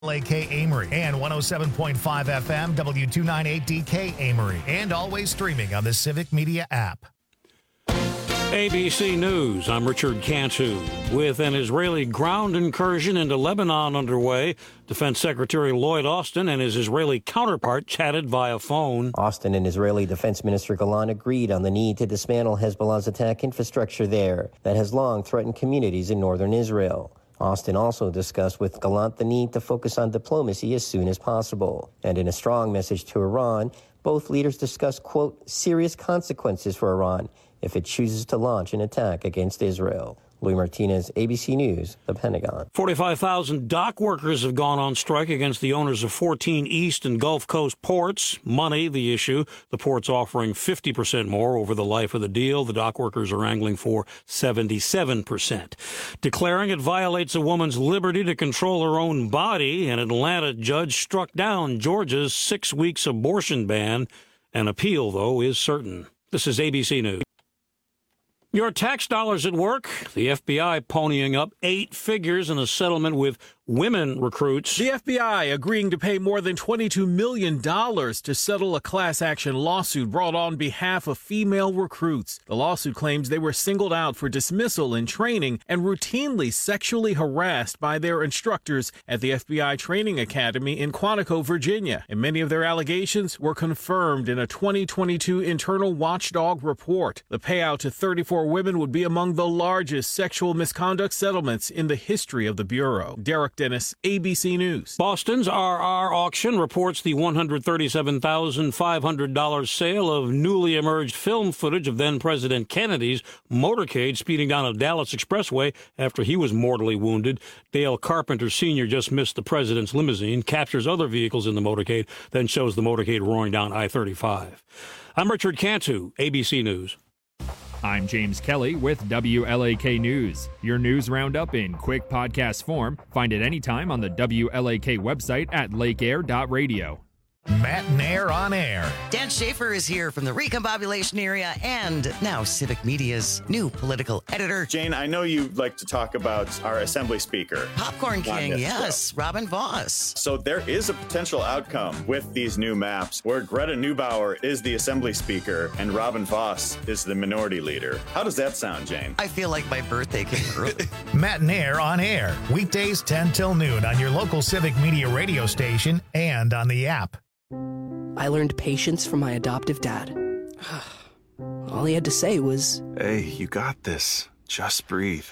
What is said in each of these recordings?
Lake Amory and 107.5 FM W298DK Amory, and always streaming on the Civic Media app. ABC News, I'm Richard Cantu. With an Israeli ground incursion into Lebanon underway, Defense Secretary Lloyd Austin and his Israeli counterpart chatted via phone. Austin and Israeli Defense Minister Gallant agreed on the need to dismantle Hezbollah's attack infrastructure there that has long threatened communities in northern Israel. Austin also discussed with Gallant the need to focus on diplomacy as soon as possible. And in a strong message to Iran, both leaders discussed, quote, serious consequences for Iran if it chooses to launch an attack against Israel. Louis Martinez, ABC News, the Pentagon. 45,000 dock workers have gone on strike against the owners of 14 East and Gulf Coast ports. Money, the issue. The ports offering 50% more over the life of the deal. The dock workers are angling for 77%. Declaring it violates a woman's liberty to control her own body, an Atlanta judge struck down Georgia's 6 weeks abortion ban. An appeal, though, is certain. This is ABC News. Your tax dollars at work. The FBI ponying up 8 figures in a settlement with women recruits. The FBI agreeing to pay more than $22 million to settle a class action lawsuit brought on behalf of female recruits. The lawsuit claims they were singled out for dismissal in training and routinely sexually harassed by their instructors at the FBI Training Academy in Quantico, Virginia. And many of their allegations were confirmed in a 2022 internal watchdog report. The payout to 34 women would be among the largest sexual misconduct settlements in the history of the Bureau. Derek Dennis, ABC News. Boston's RR Auction reports the $137,500 sale of newly emerged film footage of then-President Kennedy's motorcade speeding down a Dallas expressway after he was mortally wounded. Dale Carpenter Sr. just missed the president's limousine, captures other vehicles in the motorcade, then shows the motorcade roaring down I-35. I'm Richard Cantu, ABC News. I'm James Kelly with WLAK News. Your news roundup in quick podcast form. Find it anytime on the WLAK website at lakeair.radio. Matt Nair on air. Dan Schaefer is here from the Recombobulation area and now Civic Media's new political editor. Jane, I know you like to talk about our Assembly Speaker. Popcorn King, yes, Robin Vos. So there is a potential outcome with these new maps where Greta Neubauer is the Assembly Speaker and Robin Vos is the Minority Leader. How does that sound, Jane? I feel like my birthday came early. Matt Nair on air. Weekdays 10 till noon on your local Civic Media radio station and on the app. I learned patience from my adoptive dad. All he had to say was, "Hey, you got this. Just breathe."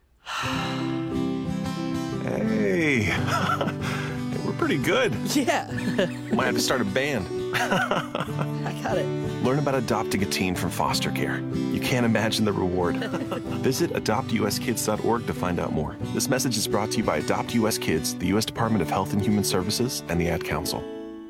Hey, we're pretty good. Yeah. Might have to start a band. I got it. Learn about adopting a teen from foster care. You can't imagine the reward. Visit adoptuskids.org to find out more. This message is brought to you by Adopt US Kids, the U.S. Department of Health and Human Services, and the Ad Council.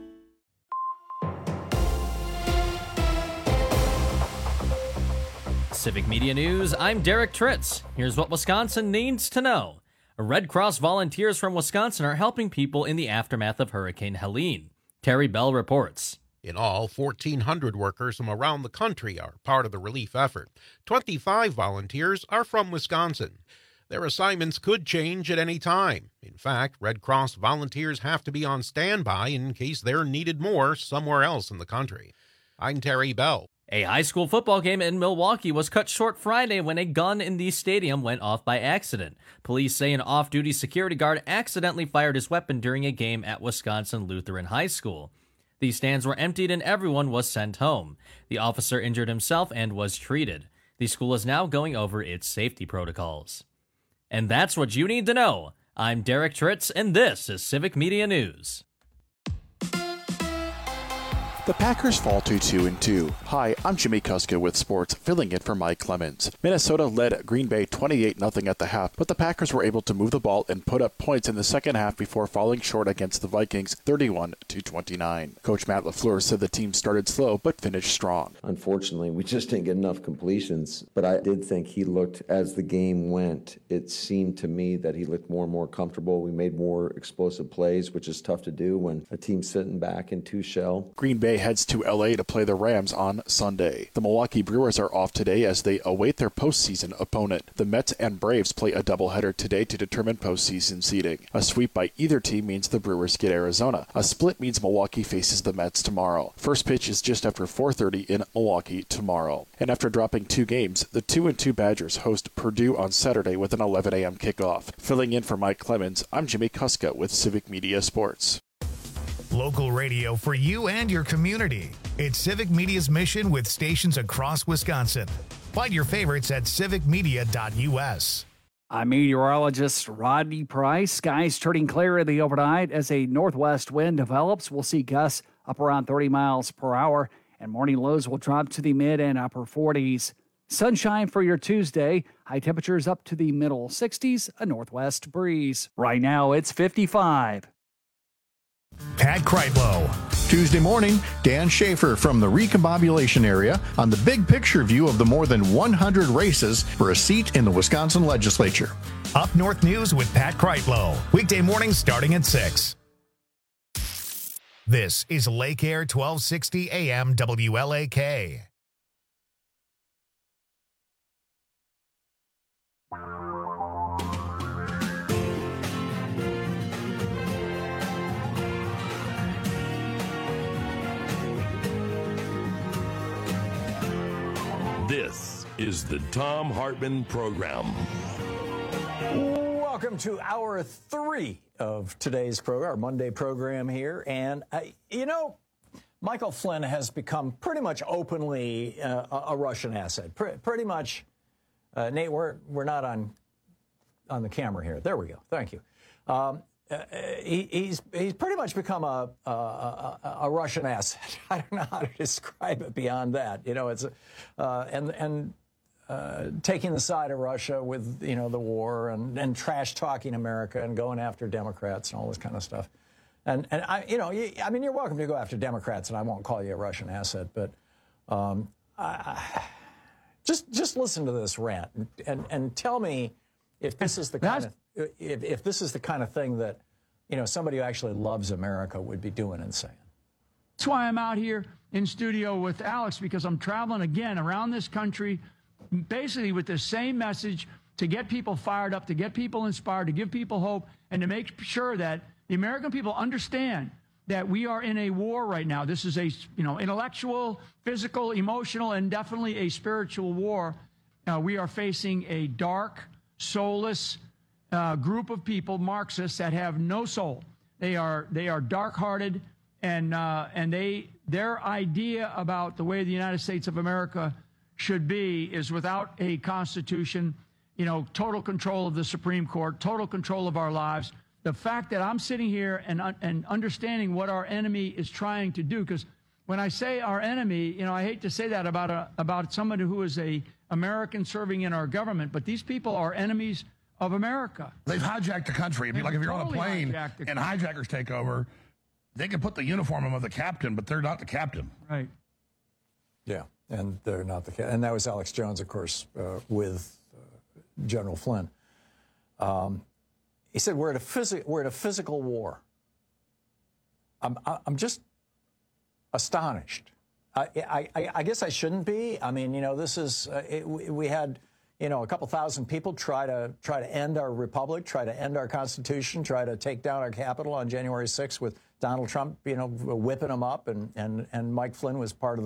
Civic Media News, I'm Derek Tritz. Here's what Wisconsin needs to know. Red Cross volunteers from Wisconsin are helping people in the aftermath of Hurricane Helene. Terry Bell reports. In all, 1,400 workers from around the country are part of the relief effort. 25 volunteers are from Wisconsin. Their assignments could change at any time. In fact, Red Cross volunteers have to be on standby in case they're needed more somewhere else in the country. I'm Terry Bell. A high school football game in Milwaukee was cut short Friday when a gun in the stadium went off by accident. Police say an off-duty security guard accidentally fired his weapon during a game at Wisconsin Lutheran High School. The stands were emptied and everyone was sent home. The officer injured himself and was treated. The school is now going over its safety protocols. And that's what you need to know. I'm Derek Tritz, and this is Civic Media News. The Packers fall to 2-2. Hi, I'm Jimmy Kuska with sports, filling in for Mike Clemens. Minnesota led Green Bay 28-0 at the half, but the Packers were able to move the ball and put up points in the second half before falling short against the Vikings 31-29. Coach Matt LaFleur said the team started slow but finished strong. Unfortunately, we just didn't get enough completions, but I did think he looked, as the game went, it seemed to me that he looked more and more comfortable. We made more explosive plays, which is tough to do when a team's sitting back in two shell. Green Bay heads to LA to play the Rams on Sunday. The Milwaukee Brewers are off today as they await their postseason opponent. The Mets and Braves play a doubleheader today to determine postseason seeding. A sweep by either team means the Brewers get Arizona. A split means Milwaukee faces the Mets tomorrow. First pitch is just after 4:30 in Milwaukee tomorrow. And after dropping 2 games, the 2-2 Badgers host Purdue on Saturday with an 11 a.m. kickoff. Filling in for Mike Clemens, I'm Jimmy Kuska with Civic Media Sports. Local radio for you and your community. It's Civic Media's mission with stations across Wisconsin. Find your favorites at civicmedia.us. I'm meteorologist Rodney Price. Skies turning clear in the overnight as a northwest wind develops. We'll see gusts up around 30 miles per hour, and morning lows will drop to the mid and upper 40s. Sunshine for your Tuesday. High temperatures up to the middle 60s, a northwest breeze. Right now, it's 55. Pat Kreitlow. Tuesday morning, Dan Schaefer from the recombobulation area on the big picture view of the more than 100 races for a seat in the Wisconsin legislature. Up North News with Pat Kreitlow. Weekday mornings starting at 6. This is Lake Air 1260 AM WLAK. This is the Thom Hartmann Program. Welcome to hour 3 of today's program, our Monday program here. And, Michael Flynn has become pretty much openly a Russian asset. Pretty much, Nate, we're not on the camera here. There we go. Thank you. He's pretty much become a Russian asset. I don't know how to describe it beyond that. It's taking the side of Russia with the war and trash talking America and going after Democrats and all this kind of stuff. And you're welcome to go after Democrats, and I won't call you a Russian asset, but just listen to this rant and tell me if this is the kind of if this is the kind of thing that, somebody who actually loves America would be doing and saying. That's why I'm out here in studio with Alex, because I'm traveling again around this country, basically with the same message to get people fired up, to get people inspired, to give people hope, and to make sure that the American people understand that we are in a war right now. This is a, intellectual, physical, emotional, and definitely a spiritual war. We are facing a dark, soulless group of people, Marxists, that have no soul. They are dark-hearted, and their idea about the way the United States of America should be is without a constitution, total control of the Supreme Court, total control of our lives. The fact that I'm sitting here and understanding what our enemy is trying to do, because when I say our enemy, I hate to say that about somebody who is a American serving in our government, but these people are enemies of America. They've hijacked the country. It'd be like if you're on a plane and hijackers take over, they can put the uniform on the captain, but they're not the captain. Right. Yeah, and they're not the captain. And that was Alex Jones, of course, with General Flynn. He said, we're at a physical war. I'm just astonished. I guess I shouldn't be. I mean, this is we had a couple thousand people try to end our republic, try to end our Constitution, try to take down our Capitol on January 6th with Donald Trump, whipping them up, and Mike Flynn was part of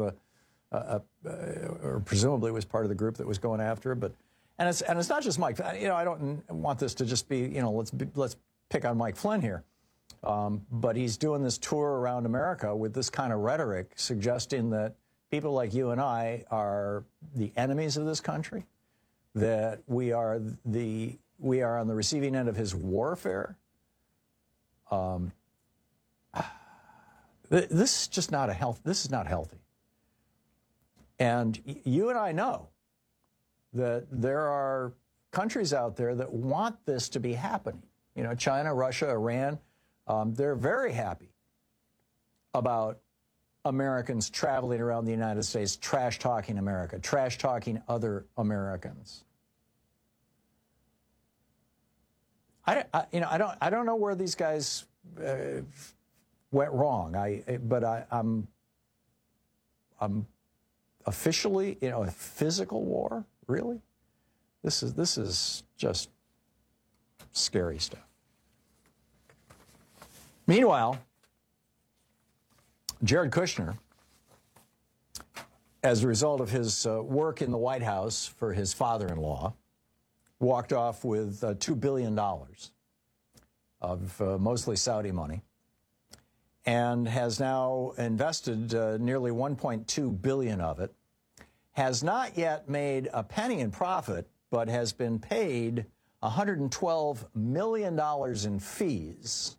or presumably was part of the group that was going after it. But and it's not just Mike. I don't want this to just be let's pick on Mike Flynn here. But he's doing this tour around America with this kind of rhetoric, suggesting that people like you and I are the enemies of this country, that we are on the receiving end of his warfare. This is just not this is not healthy. And you and I know that there are countries out there that want this to be happening. China, Russia, Iran. They're very happy about Americans traveling around the United States, trash-talking America, trash-talking other Americans. I don't know where these guys went wrong. officially, a physical war? Really? This is just scary stuff. Meanwhile, Jared Kushner, as a result of his work in the White House for his father-in-law, walked off with $2 billion of mostly Saudi money and has now invested nearly $1.2 billion of it, has not yet made a penny in profit, but has been paid $112 million in fees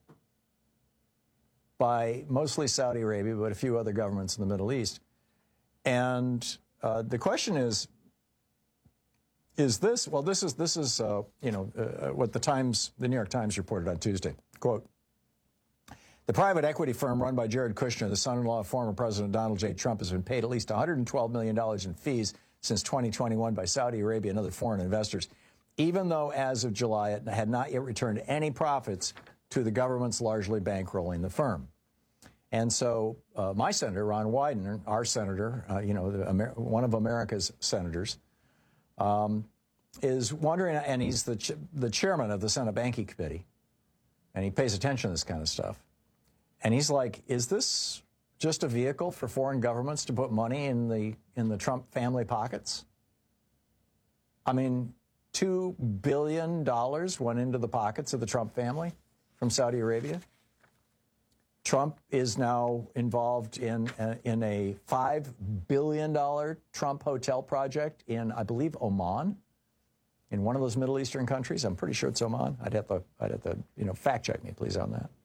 by mostly Saudi Arabia, but a few other governments in the Middle East. And the question is this? Well, this is what the New York Times reported on Tuesday. Quote, the private equity firm run by Jared Kushner, the son-in-law of former President Donald J. Trump, has been paid at least $112 million in fees since 2021 by Saudi Arabia and other foreign investors, even though as of July it had not yet returned any profits to the governments largely bankrolling the firm. And so my senator, Ron Wyden, our senator, one of America's senators, is wondering, and he's the chairman of the Senate Banking Committee, and he pays attention to this kind of stuff. And he's like, is this just a vehicle for foreign governments to put money in the Trump family pockets? I mean, $2 billion went into the pockets of the Trump family from Saudi Arabia. Trump is now involved in a $5 billion Trump hotel project in, I believe, Oman, in one of those Middle Eastern countries. I'm pretty sure it's Oman. I'd have to fact check me, please, on that.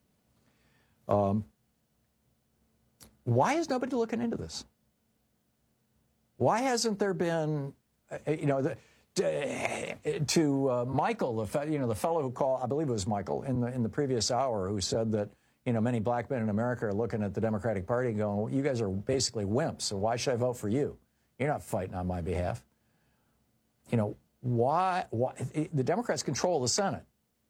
Why is nobody looking into this? Why hasn't there been, Michael, the fellow who called, I believe it was Michael, in the previous hour, who said that, many black men in America are looking at the Democratic Party and going, well, you guys are basically wimps, so why should I vote for you? You're not fighting on my behalf. Why the Democrats control the Senate.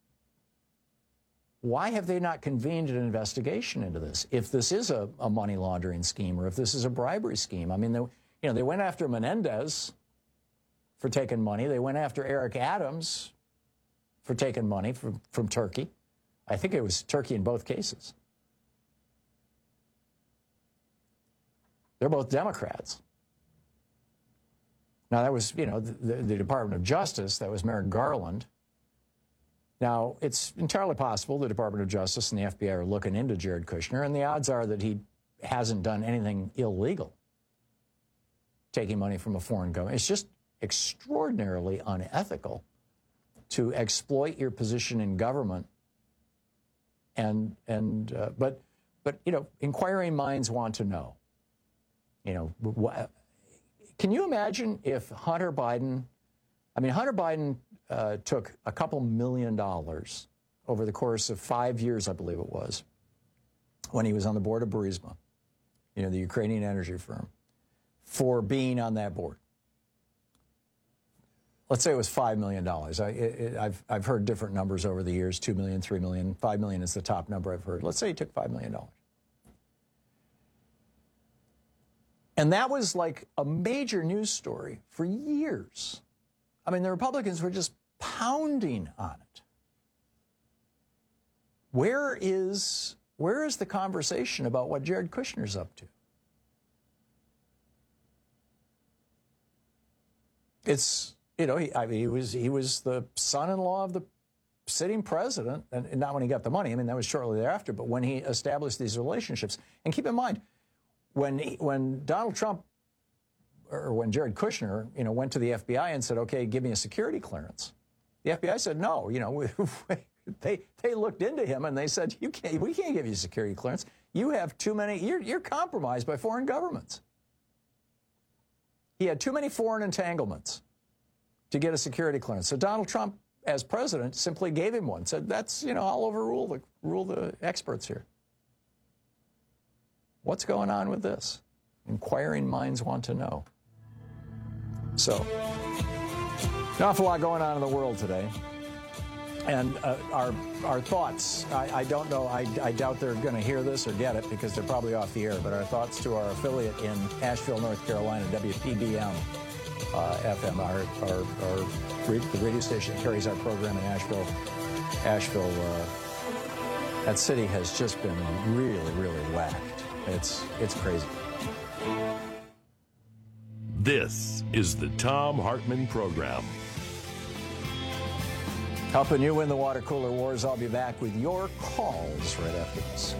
Why have they not convened an investigation into this? If this is a money laundering scheme, or if this is a bribery scheme. I mean, they went after Menendez for taking money. They went after Eric Adams for taking money from Turkey. I think it was Turkey in both cases. They're both Democrats. Now, that was, the Department of Justice. That was Merrick Garland. Now, it's entirely possible the Department of Justice and the FBI are looking into Jared Kushner, and the odds are that he hasn't done anything illegal, taking money from a foreign government. It's just extraordinarily unethical to exploit your position in government. But inquiring minds want to know. Can you imagine if Hunter Biden took a couple $1 million over the course of 5 years, I believe it was, when he was on the board of Burisma, the Ukrainian energy firm, for being on that board. Let's say it was $5 million. I've heard different numbers over the years, 2 million, 3 million, 5 million is the top number I've heard. Let's say he took $5 million. And that was like a major news story for years. I mean, the Republicans were just pounding on it. Where is the conversation about what Jared Kushner's up to? It's, he was the son-in-law of the sitting president, and not when he got the money. I mean, that was shortly thereafter, but when he established these relationships. And keep in mind, when Donald Trump, or when Jared Kushner, went to the FBI and said, okay, give me a security clearance, the FBI said, no, they looked into him and they said, we can't give you a security clearance. You have too many, you're compromised by foreign governments. He had too many foreign entanglements to get a security clearance. So Donald Trump, as president, simply gave him one, said, that's, I'll overrule the experts here. What's going on with this? Inquiring minds want to know. So, an awful lot going on in the world today. And our thoughts, I don't know, I doubt they're going to hear this or get it because they're probably off the air, but our thoughts to our affiliate in Asheville, North Carolina, WPBM FM, the radio station that carries our program in Asheville. That city has just been really, really whacked. It's crazy. This is the Thom Hartmann Program. Helping you win the water cooler wars. I'll be back with your calls right after this.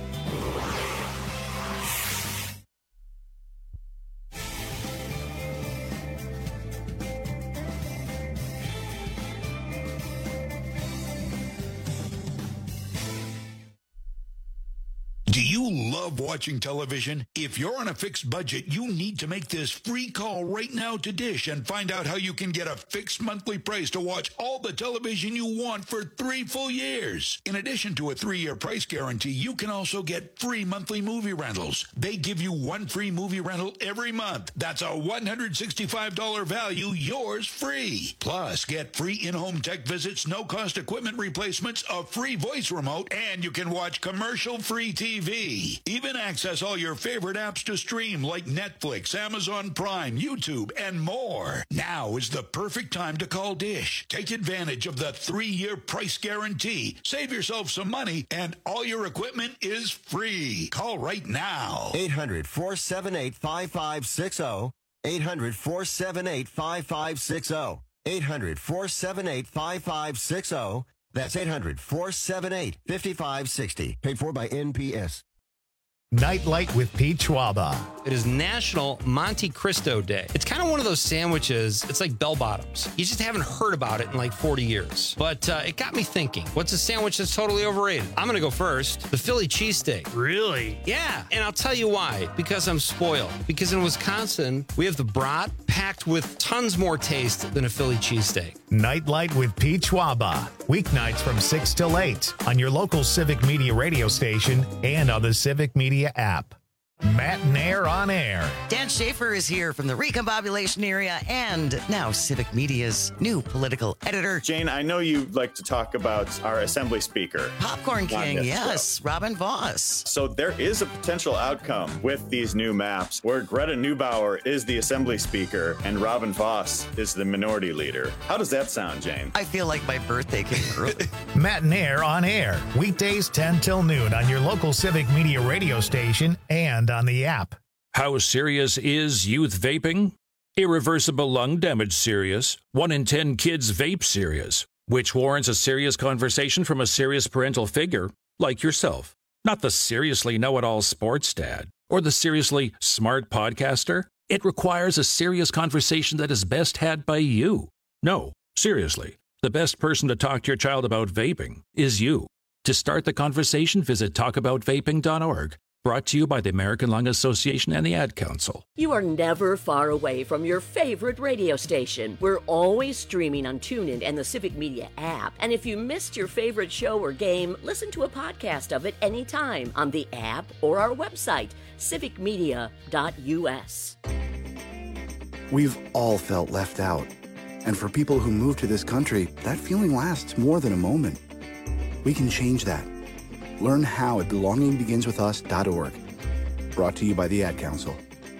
Do you love watching television? If you're on a fixed budget, you need to make this free call right now to Dish and find out how you can get a fixed monthly price to watch all the television you want for 3 full years. In addition to a 3-year price guarantee, you can also get free monthly movie rentals. They give you 1 free movie rental every month. That's a $165 value, yours free. Plus, get free in-home tech visits, no-cost equipment replacements, a free voice remote, and you can watch commercial-free TV. Even access all your favorite apps to stream like Netflix, Amazon Prime, YouTube, and more. Now is the perfect time to call Dish. Take advantage of the 3-year price guarantee. Save yourself some money, and all your equipment is free. Call right now. 800-478-5560. 800-478-5560. 800-478-5560. That's 800-478-5560. Paid for by NPS. Nightlight with Pete Schwaba. It is National Monte Cristo Day. It's kind of one of those sandwiches, it's like bell bottoms. You just haven't heard about it in like 40 years. But it got me thinking, what's a sandwich that's totally overrated? I'm going to go first. The Philly cheesesteak. Really? Yeah, and I'll tell you why. Because I'm spoiled. Because in Wisconsin, we have the brat packed with tons more taste than a Philly cheesesteak. Nightlight with Pete Schwaba. Weeknights from 6 till 8 on your local Civic Media radio station and on the Civic Media app. Matt Nair on air. Dan Schaefer is here from the recombobulation area and now Civic Media's new political editor. Jane, I know you like to talk about our Assembly Speaker. Popcorn King, yes, Robin Voss. So there is a potential outcome with these new maps where Greta Neubauer is the Assembly Speaker and Robin Voss is the Minority Leader. How does that sound, Jane? I feel like my birthday came early. Matt Nair on air. Weekdays 10 till noon on your local Civic Media radio station and on the app. How serious is youth vaping? Irreversible lung damage serious. 1 in 10 kids vape serious, which warrants a serious conversation from a serious parental figure like yourself. Not the seriously know-it-all sports dad or the seriously smart podcaster. It requires a serious conversation that is best had by you. No, seriously, the best person to talk to your child about vaping is you. To start the conversation, visit talkaboutvaping.org. Brought to you by the American Lung Association and the Ad Council. You are never far away from your favorite radio station. We're always streaming on TuneIn and the Civic Media app. And if you missed your favorite show or game, listen to a podcast of it anytime on the app or our website, civicmedia.us. We've all felt left out. And for people who move to this country, that feeling lasts more than a moment. We can change that. Learn how at belongingbeginswithus.org. Brought to you by the Ad Council.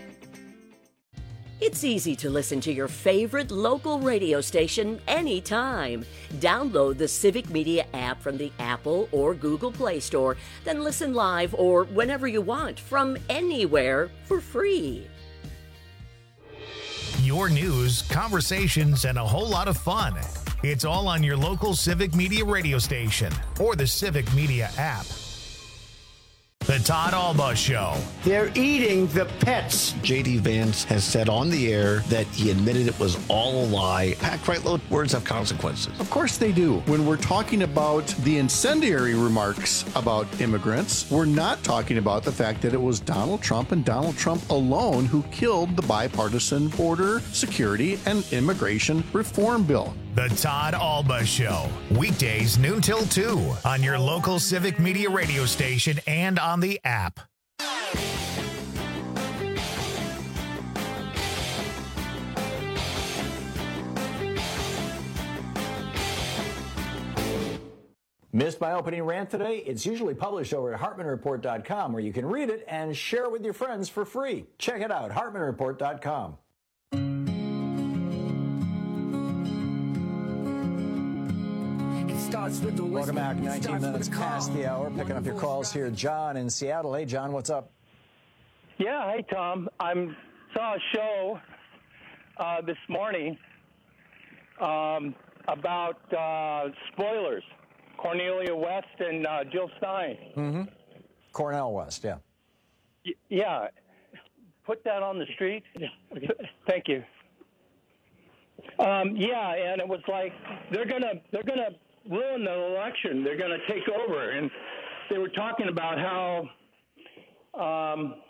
It's easy to listen to your favorite local radio station anytime. Download the Civic Media app from the Apple or Google Play Store, then listen live or whenever you want from anywhere for free. Your news, conversations, and a whole lot of fun. It's all on your local Civic Media radio station or the Civic Media app. The Todd Alba Show. They're eating the pets. J.D. Vance has said on the air that he admitted it was all a lie. Packed right load, words have consequences. Of course they do. When we're talking about the incendiary remarks about immigrants, we're not talking about the fact that it was Donald Trump and Donald Trump alone who killed the bipartisan border security and immigration reform bill. The Todd Alba Show. Weekdays noon till 2 on your local Civic Media radio station and on the app. Missed my opening rant today? It's usually published over at HartmanReport.com, where you can read it and share it with your friends for free. Check it out, HartmanReport.com. Welcome back. 19 minutes past the hour. Picking up your calls here. John in Seattle. Hey, John, what's up? Yeah, hey, Tom. I saw a show this morning about spoilers. Cornelia West and Jill Stein. Mm-hmm. Cornel West, yeah. Yeah. Put that on the street. Thank you. Yeah, and it was like they're gonna ruin the election. They're gonna take over, and they were talking about how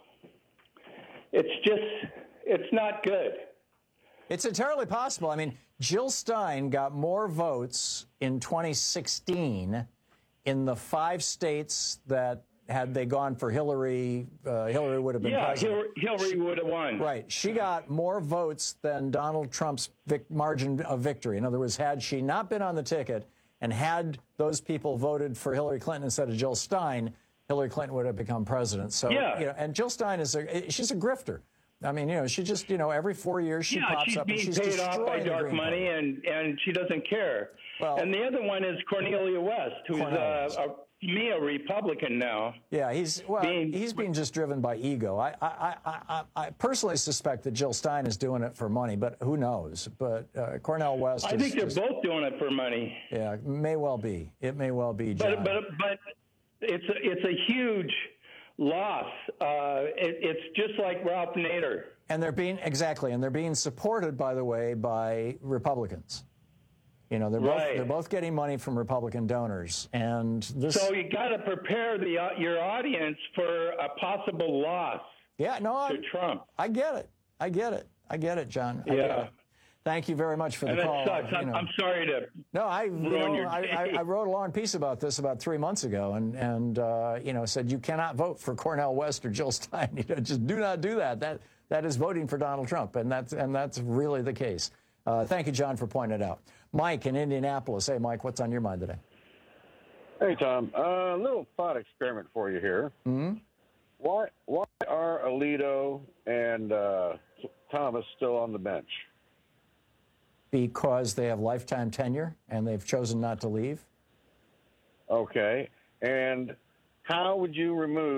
it's not good. It's entirely possible. I mean, Jill Stein got more votes in 2016 in the 5 states that, had they gone for Hillary, Hillary would have been president. Hillary would have won. Right. She got more votes than Donald Trump's margin of victory. In other words, had she not been on the ticket and had those people voted for Hillary Clinton instead of Jill Stein, Hillary Clinton would have become president. So, and Jill Stein she's a grifter. I mean, she just, every 4 years she pops up and she's being paid off by dark money, and she doesn't care. Well, and the other one is Cornelia West, who's a Republican now. Yeah, he's being just driven by ego. I personally suspect that Jill Stein is doing it for money, but who knows? But Cornel West. I think they're both doing it for money. Yeah, it may well be. It may well be, John. But it's a huge loss. It's just like Ralph Nader. And they're being supported, by the way, by Republicans. They're both getting money from Republican donors, and so you got to prepare your audience for a possible loss. Yeah, no, to Trump. I get it, John. Yeah. Thank you very much for the call. Sucks. I'm sorry to. No, I wrote a long piece about this about 3 months ago, and said you cannot vote for Cornel West or Jill Stein. Just do not do that. That is voting for Donald Trump, and that's really the case. Thank you, John, for pointing it out. Mike in Indianapolis. Hey, Mike, what's on your mind today? Hey, Tom. A little thought experiment for you here. Mm-hmm. Why are Alito and Thomas still on the bench? Because they have lifetime tenure and they've chosen not to leave. Okay. And how would you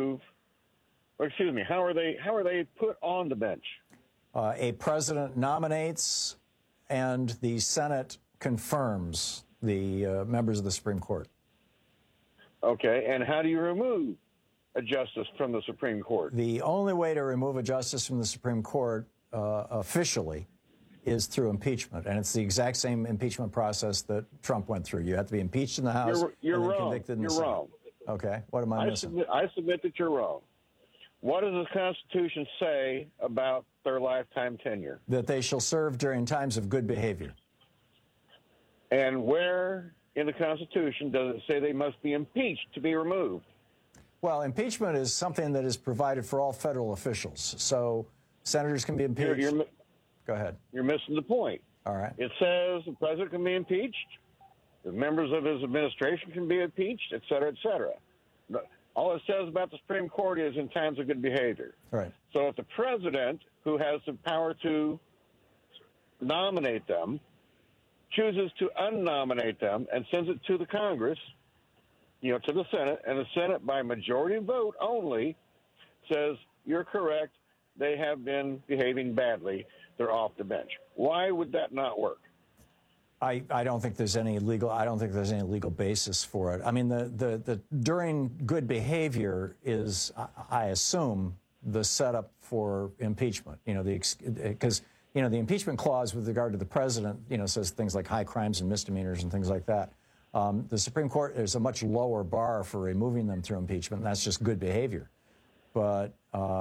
how are they put on the bench? A president nominates and the Senate confirms the members of the Supreme Court. Okay, and how do you remove a justice from the Supreme Court? The only way to remove a justice from the Supreme Court officially is through impeachment, and it's the exact same impeachment process that Trump went through. You have to be impeached in the House and then convicted in the Senate. You're wrong. Okay, what am I missing? I submit that you're wrong. What does the Constitution say about their lifetime tenure? That they shall serve during times of good behavior. And where in the Constitution does it say they must be impeached to be removed? Well, impeachment is something that is provided for all federal officials. So senators can be impeached. Go ahead. You're missing the point. All right. It says the president can be impeached, the members of his administration can be impeached, et cetera, et cetera. All it says about the Supreme Court is in times of good behavior. Right. So if the president, who has the power to nominate them, chooses to unnominate them and sends it to the Congress, to the Senate, and the Senate by majority vote only says, you're correct, they have been behaving badly, they're off the bench. Why would that not work? I don't think there's any legal basis for it. I mean, the during good behavior is, I assume, the setup for impeachment. Because the impeachment clause with regard to the president, says things like high crimes and misdemeanors and things like that. The Supreme Court, there's a much lower bar for removing them through impeachment, and that's just good behavior. But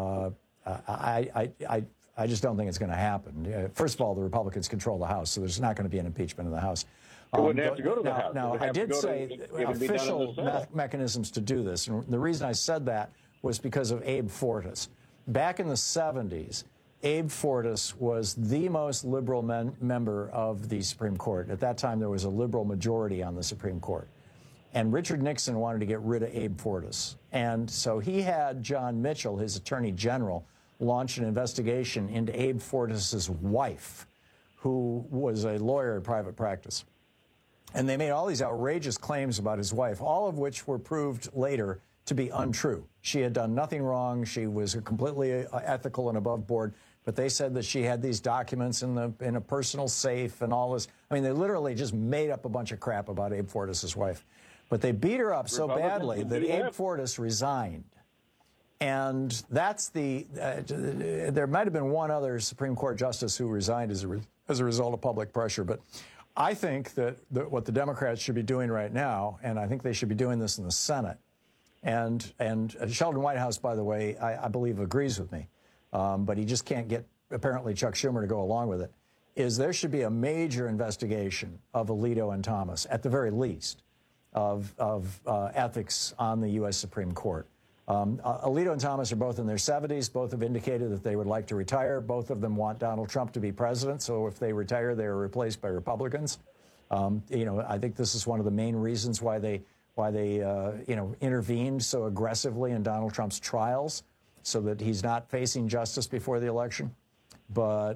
I just don't think it's going to happen. First of all, the Republicans control the House, so there's not going to be an impeachment in the House. It wouldn't have to go to the House. Now, I did say official mechanisms to do this, and the reason I said that was because of Abe Fortas. Back in the 70s, Abe Fortas was the most liberal member of the Supreme Court. At that time, there was a liberal majority on the Supreme Court. And Richard Nixon wanted to get rid of Abe Fortas. And so he had John Mitchell, his attorney general, launch an investigation into Abe Fortas's wife, who was a lawyer in private practice. And they made all these outrageous claims about his wife, all of which were proved later to be untrue. She had done nothing wrong. She was completely ethical and above board. But they said that she had these documents in a personal safe and all this. I mean, they literally just made up a bunch of crap about Abe Fortas's wife. But they beat her up so badly that Abe Fortas resigned. And that's there might have been one other Supreme Court justice who resigned as a result of public pressure. But I think that what the Democrats should be doing right now, and I think they should be doing this in the Senate, and Sheldon Whitehouse, by the way, I believe agrees with me, but he just can't get, apparently, Chuck Schumer to go along with it, is there should be a major investigation of Alito and Thomas, at the very least, of ethics on the U.S. Supreme Court. Alito and Thomas are both in their 70s. Both have indicated that they would like to retire. Both of them want Donald Trump to be president. So if they retire, they are replaced by Republicans. I think this is one of the main reasons why they intervened so aggressively in Donald Trump's trials, so that he's not facing justice before the election. But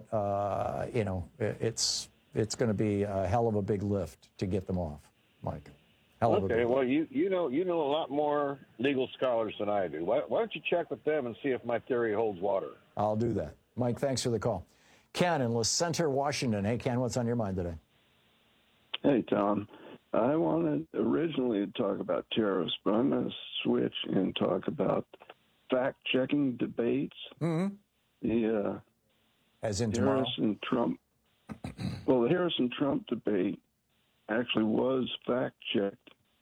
it's going to be a hell of a big lift to get them off, Mike. Okay, well, you know a lot more legal scholars than I do. Why don't you check with them and see if my theory holds water? I'll do that. Mike, thanks for the call. Ken in La Center, Washington. Hey, Ken, what's on your mind today? Hey, Tom. I wanted originally to talk about terrorists, but I'm going to switch and talk about fact-checking debates. Mm-hmm. As in Harrison-Trump. Well, the Harrison-Trump debate actually was fact-checked.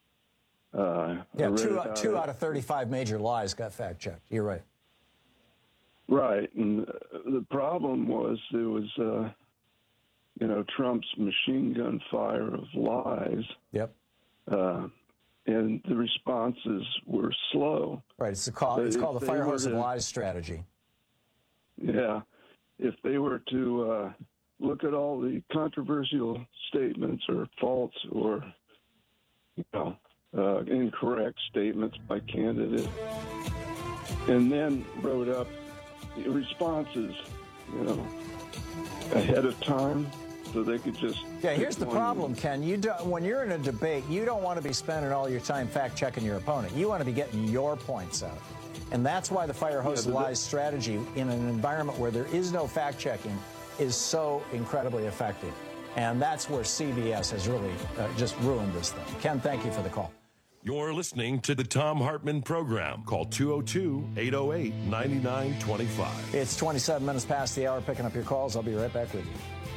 Two out of 35 major lies got fact-checked. You're right. Right, and the problem was there was, Trump's machine gun fire of lies. Yep. And the responses were slow. Right, it's called the fire hose of lies strategy. Yeah. If they were to look at all the controversial statements or false or, incorrect statements by candidates, and then wrote up responses, ahead of time, so they could just... Yeah, here's the problem, Ken. When you're in a debate, you don't want to be spending all your time fact-checking your opponent. You want to be getting your points out. And that's why the fire hose of lies strategy in an environment where there is no fact-checking is so incredibly effective. And that's where CBS has really just ruined this thing. Ken, thank you for the call. You're listening to the Thom Hartmann Program. Call 202-808-9925. It's 27 minutes past the hour, picking up your calls. I'll be right back with you.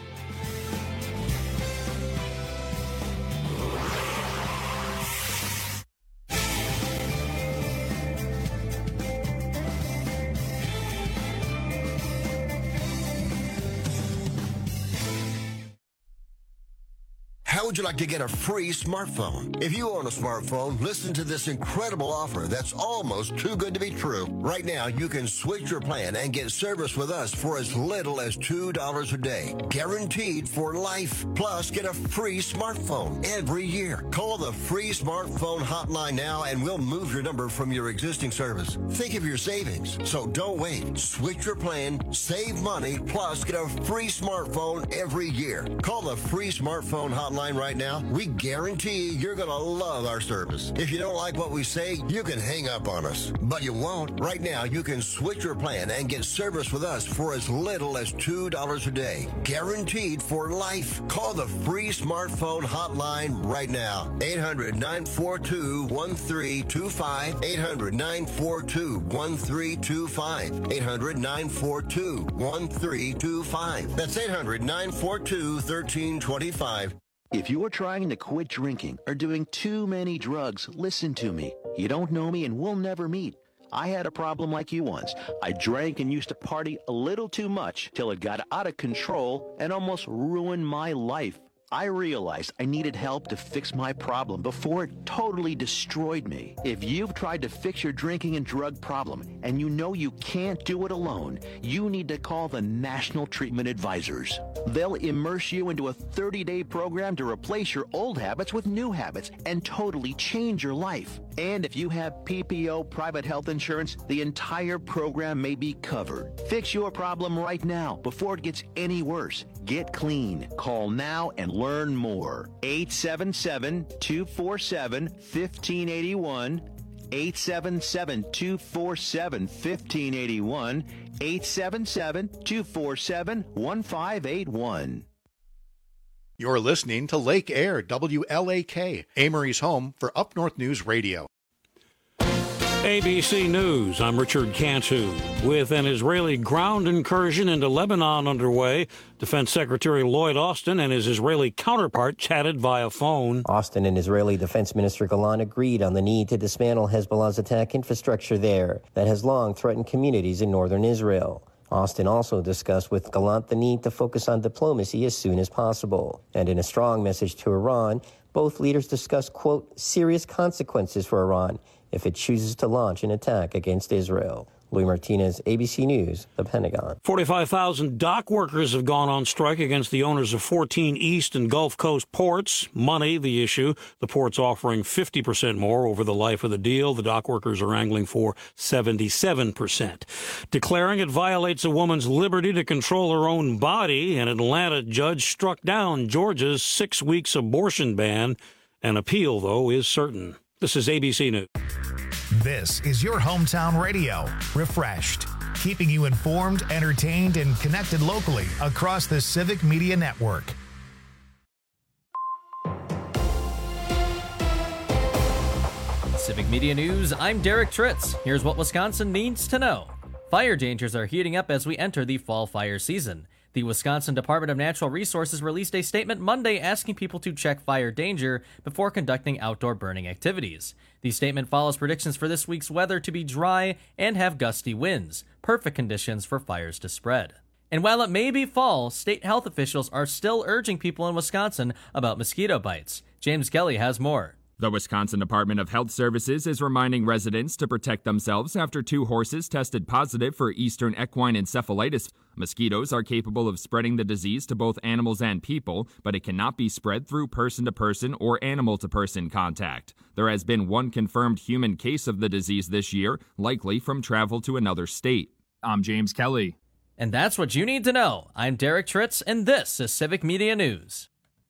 How would you like to get a free smartphone? If you own a smartphone, listen to this incredible offer that's almost too good to be true. Right now, you can switch your plan and get service with us for as little as $2 a day. Guaranteed for life. Plus, get a free smartphone every year. Call the free smartphone hotline now and we'll move your number from your existing service. Think of your savings. So don't wait. Switch your plan, save money, plus get a free smartphone every year. Call the free smartphone hotline right now. We guarantee you're going to love our service. If you don't like what we say, you can hang up on us. But you won't. Right now, you can switch your plan and get service with us for as little as $2 a day. Guaranteed for life. Call the free smartphone hotline right now. 800-942-1325. 800-942-1325. 800-942-1325. That's 800-942-1325. If you're trying to quit drinking or doing too many drugs, listen to me. You don't know me and we'll never meet. I had a problem like you once. I drank and used to party a little too much till it got out of control and almost ruined my life. I realized I needed help to fix my problem before it totally destroyed me. If you've tried to fix your drinking and drug problem and you know you can't do it alone, you need to call the National Treatment Advisors. They'll immerse you into a 30-day program to replace your old habits with new habits and totally change your life. And if you have PPO private health insurance, the entire program may be covered. Fix your problem right now before it gets any worse. Get clean. Call now and learn more. 877-247-1581. 877-247-1581. 877-247-1581. You're listening to Lake Air, WLAK, Amory's home for Up North News Radio. ABC News, I'm Richard Cantu. With an Israeli ground incursion into Lebanon underway, Defense Secretary Lloyd Austin and his Israeli counterpart chatted via phone. Austin and Israeli Defense Minister Gallant agreed on the need to dismantle Hezbollah's attack infrastructure there that has long threatened communities in northern Israel. Austin also discussed with Gallant the need to focus on diplomacy as soon as possible. And in a strong message to Iran, both leaders discussed, quote, serious consequences for Iran if it chooses to launch an attack against Israel. Louis Martinez, ABC News, The Pentagon. 45,000 dock workers have gone on strike against the owners of 14 East and Gulf Coast ports. Money, the issue. The ports offering 50% more over the life of the deal. The dock workers are angling for 77%. Declaring it violates a woman's liberty to control her own body, an Atlanta judge struck down Georgia's 6 weeks abortion ban. An appeal, though, is certain. This is ABC News. This is your hometown radio, Refreshed, keeping you informed, entertained, and connected locally across the Civic Media Network. Civic Media News, I'm Derek Tritz. Here's what Wisconsin needs to know. Fire dangers are heating up as we enter the fall fire season. The Wisconsin Department of Natural Resources released a statement Monday asking people to check fire danger before conducting outdoor burning activities. The statement follows predictions for this week's weather to be dry and have gusty winds, perfect conditions for fires to spread. And while it may be fall, state health officials are still urging people in Wisconsin about mosquito bites. James Kelly has more. The Wisconsin Department of Health Services is reminding residents to protect themselves after 2 horses tested positive for Eastern equine encephalitis. Mosquitoes are capable of spreading the disease to both animals and people, but it cannot be spread through person-to-person or animal-to-person contact. There has been 1 confirmed human case of the disease this year, likely from travel to another state. I'm James Kelly. And that's what you need to know. I'm Derek Tritz, and this is Civic Media News.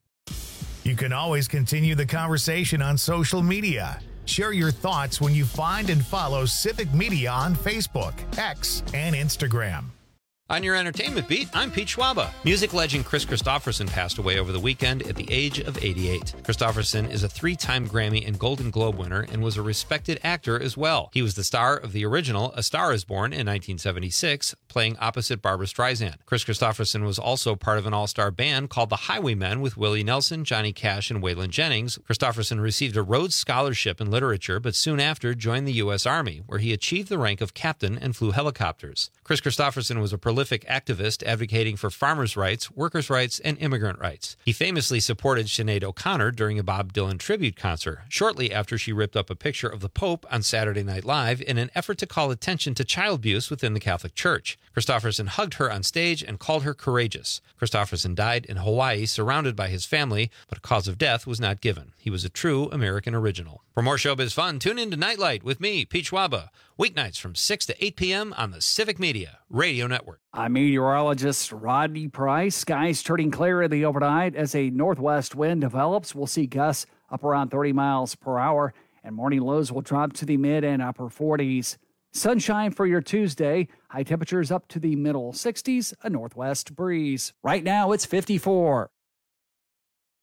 You can always continue the conversation on social media. Share your thoughts when you find and follow Civic Media on Facebook, X, and Instagram. On your entertainment beat, I'm Pete Schwaba. Music legend Kris Kristofferson passed away over the weekend at the age of 88. Kristofferson is a 3-time Grammy and Golden Globe winner and was a respected actor as well. He was the star of the original A Star is Born in 1976, playing opposite Barbra Streisand. Kris Kristofferson was also part of an all-star band called the Highwaymen with Willie Nelson, Johnny Cash, and Waylon Jennings. Kristofferson received a Rhodes Scholarship in literature, but soon after joined the U.S. Army, where he achieved the rank of captain and flew helicopters. Kris Kristofferson was a prolific activist advocating for farmers' rights, workers' rights, and immigrant rights. He famously supported Sinead O'Connor during a Bob Dylan tribute concert, shortly after she ripped up a picture of the Pope on Saturday Night Live in an effort to call attention to child abuse within the Catholic Church. Kristofferson hugged her on stage and called her courageous. Kristofferson died in Hawaii, surrounded by his family, but a cause of death was not given. He was a true American original. For more showbiz fun, tune in to Nightlight with me, Pete Schwaba, weeknights from 6 to 8 p.m. on the Civic Media Radio Network. I'm meteorologist Rodney Price. Skies turning clear in the overnight as a northwest wind develops. We'll see gusts up around 30 miles per hour, and morning lows will drop to the mid and upper 40s. Sunshine for your Tuesday. High temperatures up to the middle 60s, a northwest breeze. Right now, it's 54.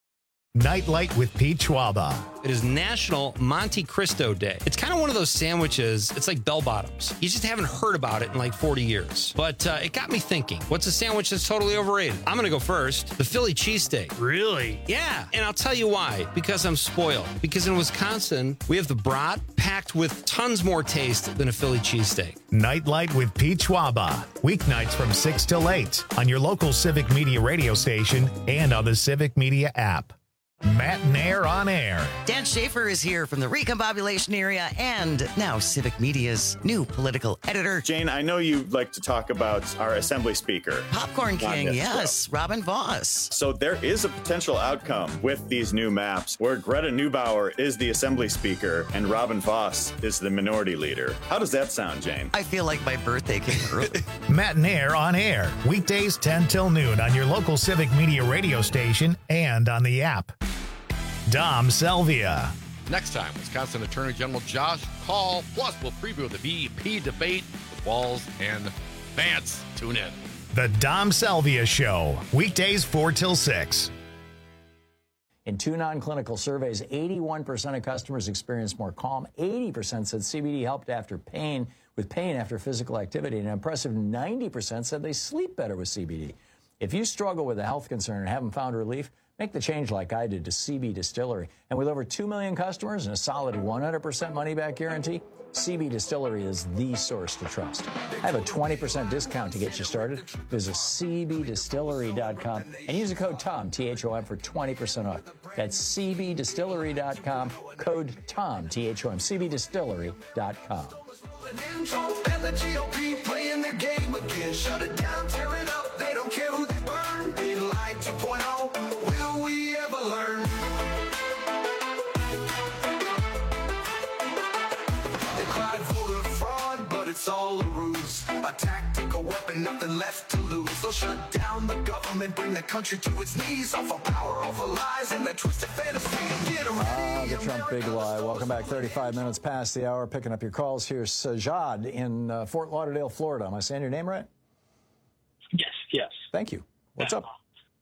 Nightlight with Pete Schwaba. It is National Monte Cristo Day. It's kind of one of those sandwiches, it's like bell bottoms. You just haven't heard about it in like 40 years. But it got me thinking, what's a sandwich that's totally overrated? I'm going to go first. The Philly cheesesteak. Really? Yeah, and I'll tell you why. Because I'm spoiled. Because in Wisconsin, we have the brat packed with tons more taste than a Philly cheesesteak. Nightlight with Pete Schwaba. Weeknights from 6 till 8 on your local Civic Media radio station and on the Civic Media app. Matt Nair on air. Dan Schaefer is here from the Recombobulation area and now Civic Media's new political editor. Jane, I know you like to talk about our Assembly Speaker. Popcorn King, yes, Robin Voss. So there is a potential outcome with these new maps where Greta Neubauer is the Assembly Speaker and Robin Voss is the Minority Leader. How does that sound, Jane? I feel like my birthday came early. Matt Nair on air. Weekdays 10 till noon on your local Civic Media radio station and on the app. Dom Selvia. Next time, Wisconsin Attorney General Josh Kaul. Plus, we'll preview the VP debate with Walz and Vance. Tune in. The Dom Selvia Show. Weekdays 4 till 6. In 2 non-clinical surveys, 81% of customers experienced more calm. 80% said CBD helped with pain after physical activity. And an impressive 90% said they sleep better with CBD. If you struggle with a health concern and haven't found relief, make the change like I did to CB Distillery. And with over 2 million customers and a solid 100% money-back guarantee, CB Distillery is the source to trust. I have a 20% discount to get you started. Visit cbdistillery.com and use the code TOM, T-H-O-M, for 20% off. That's cbdistillery.com, code TOM, T-H-O-M, cbdistillery.com. And the GOP playing their game again. Shut it down, tear it up. They don't care who they burn. Be like 2.0. Will we ever learn? They cried voter fraud, but it's all a ruse. A tactical weapon, nothing left to lose. They'll shut down the government, bring the country to its knees. Off of power, off of lies, and that twisted fantasy. Get ready. The Trump big lie. Welcome back. 35 minutes past the hour. Picking up your calls here. Sajad in Fort Lauderdale, Florida. Am I saying your name right? Yes. Thank you. What's up?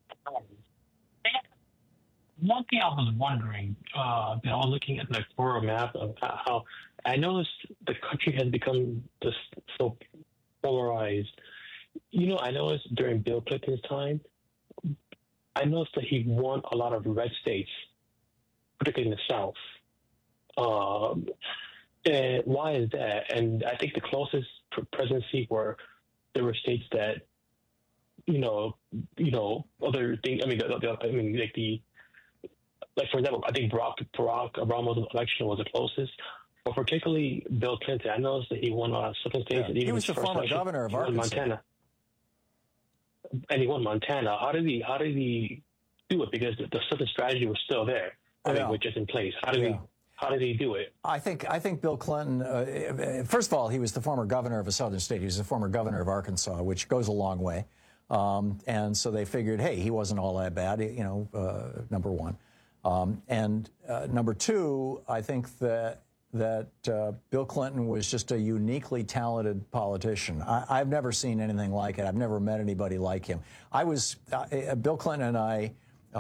One thing I was wondering, I was looking at the Florida map of how I noticed the country has become just so polarized. I noticed during Bill Clinton's time, I noticed that he won a lot of red states, particularly in the South. And why is that? And I think the closest presidency were there were states that, other things. Like for example, I think Barack Obama's election was the closest. But particularly Bill Clinton, I noticed that he won a lot of southern states. Yeah. He was the former governor of Arkansas. Montana. And he won Montana. How did he do it? Because the southern strategy was still there. Which is in place. How did he do it? I think Bill Clinton, first of all, he was the former governor of a southern state. He was the former governor of Arkansas, which goes a long way. And so they figured, hey, he wasn't all that bad, number one. And number two, I think that Bill Clinton was just a uniquely talented politician. I've never seen anything like it. I've never met anybody like him. Bill Clinton and I,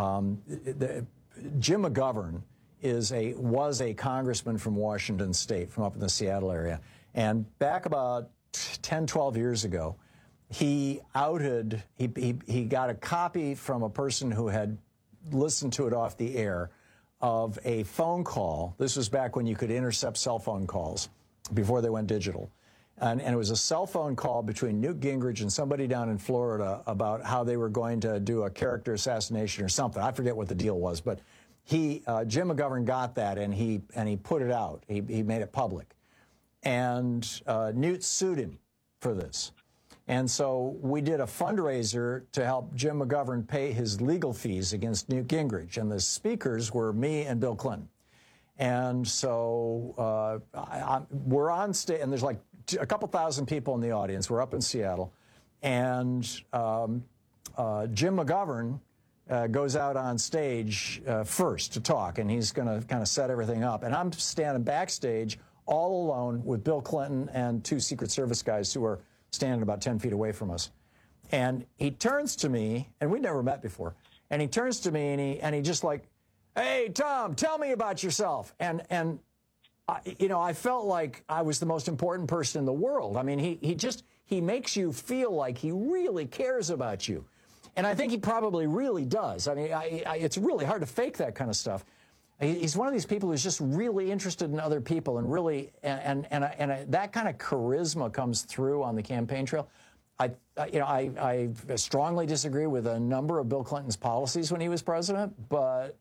Jim McGovern was a congressman from Washington State, from up in the Seattle area. And back about 10, 12 years ago, he got a copy from a person who had listened to it off the air of a phone call. This was back when you could intercept cell phone calls before they went digital. And it was a cell phone call between Newt Gingrich and somebody down in Florida about how they were going to do a character assassination or something. I forget what the deal was, but Jim McGovern got that and he put it out. He made it public. And Newt sued him for this. And so we did a fundraiser to help Jim McGovern pay his legal fees against Newt Gingrich. And the speakers were me and Bill Clinton. And so we're on stage, and there's like a couple thousand people in the audience. We're up in Seattle. And Jim McGovern goes out on stage first to talk, and he's going to kind of set everything up. And I'm standing backstage all alone with Bill Clinton and 2 Secret Service guys who are standing about 10 feet away from us. And he turns to me, and we'd never met before, and he turns to me and he just like Hey, Tom, tell me about yourself. And I felt like I was the most important person in the world. I mean, he makes you feel like he really cares about you. And I think he probably really does. I mean, it's really hard to fake that kind of stuff. He's one of these people who's just really interested in other people and really, and that kind of charisma comes through on the campaign trail. I strongly disagree with a number of Bill Clinton's policies when he was president, but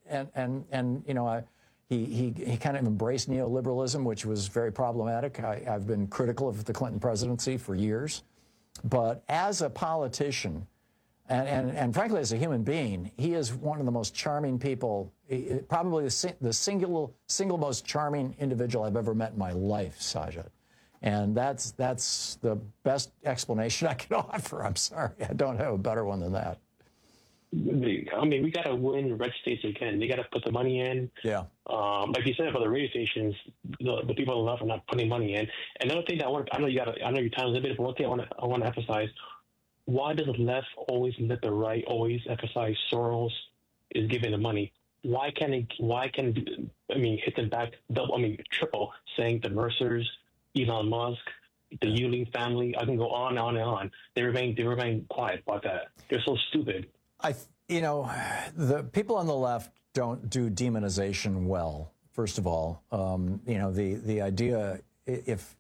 he kind of embraced neoliberalism, which was very problematic. I've been critical of the Clinton presidency for years, but as a politician, and frankly as a human being, he is one of the most charming people, probably the single most charming individual I've ever met in my life, Sajid. And that's the best explanation I can offer. I'm sorry, I don't have a better one than that. I mean, we got to win red states again. They got to put the money in. Yeah. Like you said about the radio stations, the people on the left are not putting money in. And another thing that I know your time's limited, but one thing I want to emphasize: why does the left always let the right always emphasize Soros is giving the money? Why can hit them back triple, saying the Mercers, Elon Musk, the Yuling family? I can go on and on and on. They remain quiet about that. They're so stupid. The people on the left don't do demonization well. First of all, the idea if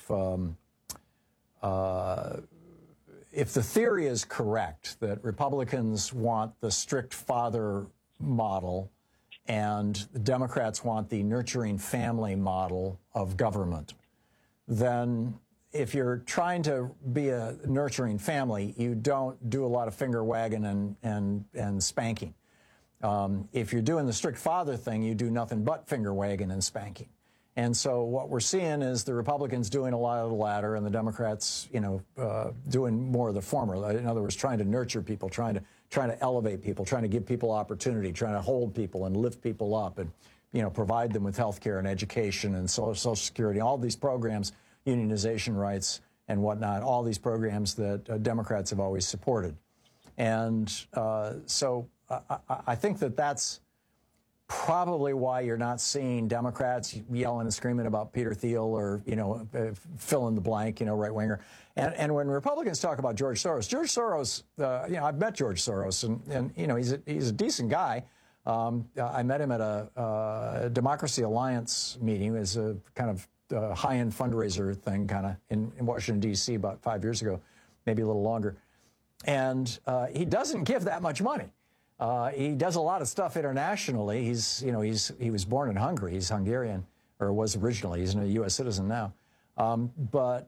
the theory is correct that Republicans want the strict father model and the Democrats want the nurturing family model of government, then if you're trying to be a nurturing family, you don't do a lot of finger wagging and spanking. If you're doing the strict father thing, you do nothing but finger wagging and spanking. And so what we're seeing is the Republicans doing a lot of the latter and the Democrats, doing more of the former. In other words, trying to nurture people, trying to elevate people, trying to give people opportunity, trying to hold people and lift people up and, provide them with health care and education and Social Security, all these programs, unionization rights and whatnot, all these programs that Democrats have always supported. And so I think that's probably why you're not seeing Democrats yelling and screaming about Peter Thiel or, fill in the blank, right-winger. And when Republicans talk about George Soros, I've met George Soros, and he's a decent guy. I met him at a Democracy Alliance meeting. It was a kind of high-end fundraiser thing kind of in Washington, D.C. about 5 years ago, maybe a little longer. And he doesn't give that much money. He does a lot of stuff internationally. He was born in Hungary. He's Hungarian, or was originally. He's a U.S. citizen now. But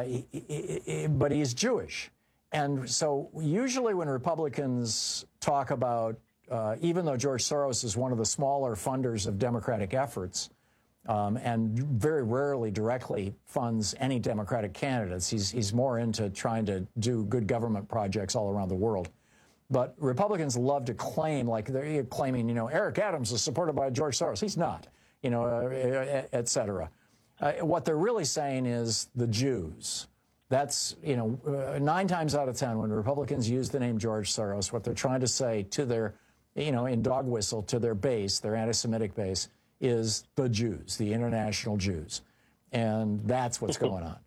he's Jewish. And so usually when Republicans talk about, even though George Soros is one of the smaller funders of democratic efforts, and very rarely directly funds any Democratic candidates. He's more into trying to do good government projects all around the world. But Republicans love to claim, like they're claiming, Eric Adams is supported by George Soros. He's not, et cetera. What they're really saying is the Jews. That's, 9 times out of 10, when Republicans use the name George Soros, what they're trying to say to their, in dog whistle, to their base, their anti-Semitic base, is the Jews, the international Jews. And that's what's going on.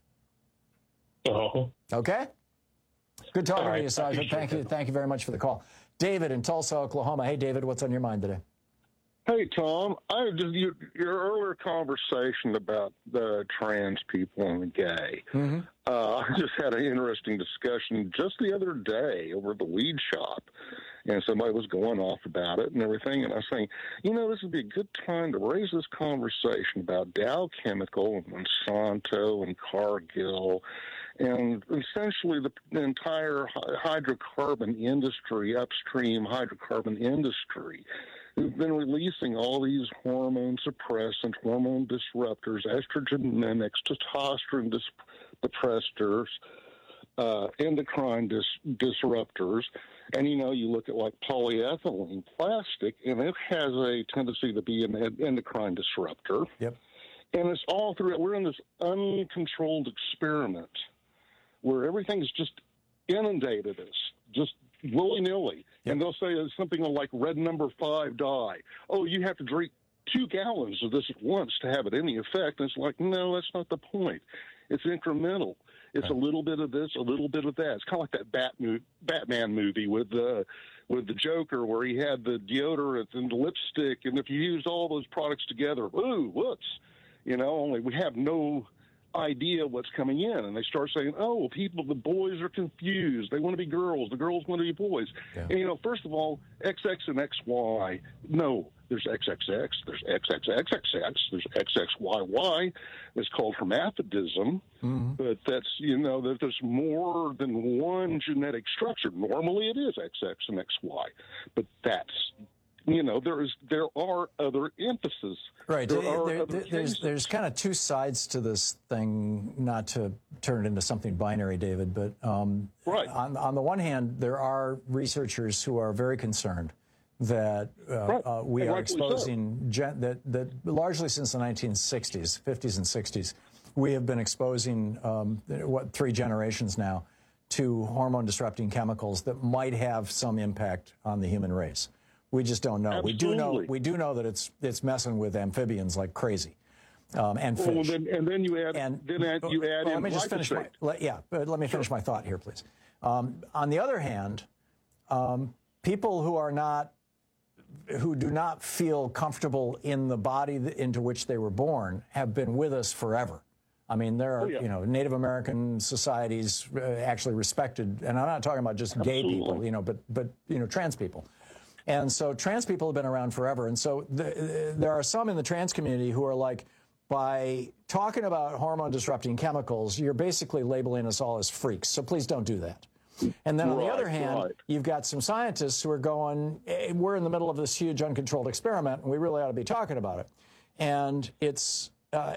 Okay? Good talking to you, Sajid. Thank you very much for the call. David in Tulsa, Oklahoma. Hey, David, what's on your mind today? Hey, Tom. Your earlier conversation about the trans people and the gay. Mm-hmm. I just had an interesting discussion just the other day over the weed shop, and somebody was going off about it and everything, and I was saying, this would be a good time to raise this conversation about Dow Chemical and Monsanto and Cargill and essentially the entire hydrocarbon industry, upstream hydrocarbon industry, who've been releasing all these hormone suppressants, hormone disruptors, estrogen mimics, testosterone suppressors, endocrine disruptors. And, you look at like polyethylene plastic, and it has a tendency to be an endocrine disruptor. Yep. And it's all through it. We're in this uncontrolled experiment where everything's just inundated us, just willy-nilly. And they'll say something like red number 5 dye. Oh, you have to drink 2 gallons of this at once to have it any effect. And it's like, no, that's not the point. It's incremental. It's a little bit of this, a little bit of that. It's kind of like that Batman movie with the Joker, where he had the deodorant and the lipstick, and if you used all those products together, ooh, whoops, only we have no idea what's coming in. And they start saying, oh, the boys are confused. They want to be girls. The girls want to be boys. Yeah. And, first of all, XX and XY, no. There's XXX, there's XXXXX, there's XXYY. It's called hermaphrodism, but that's, that there's more than one genetic structure. Normally it is XX and XY, but that's, there are other emphases. Right. There's kind of two sides to this thing, not to turn it into something binary, David, but right. On the one hand, there are researchers who are very concerned that we are exposing, that largely since the 1960s, 50s and 60s, we have been exposing, 3 generations now, to hormone-disrupting chemicals that might have some impact on the human race. We just don't know. Absolutely. We do know that it's messing with amphibians like crazy, and fish. And then you add in let me just finish let me finish my thought here, please. On the other hand, people who do not feel comfortable in the body into which they were born have been with us forever. I mean, there are, Native American societies actually respected, and I'm not talking about just gay people, but trans people. And so trans people have been around forever. And so there are some in the trans community who are like, by talking about hormone-disrupting chemicals, you're basically labeling us all as freaks. So please don't do that. And then on the other hand, you've got some scientists who are going, we're in the middle of this huge uncontrolled experiment, and we really ought to be talking about it. And it's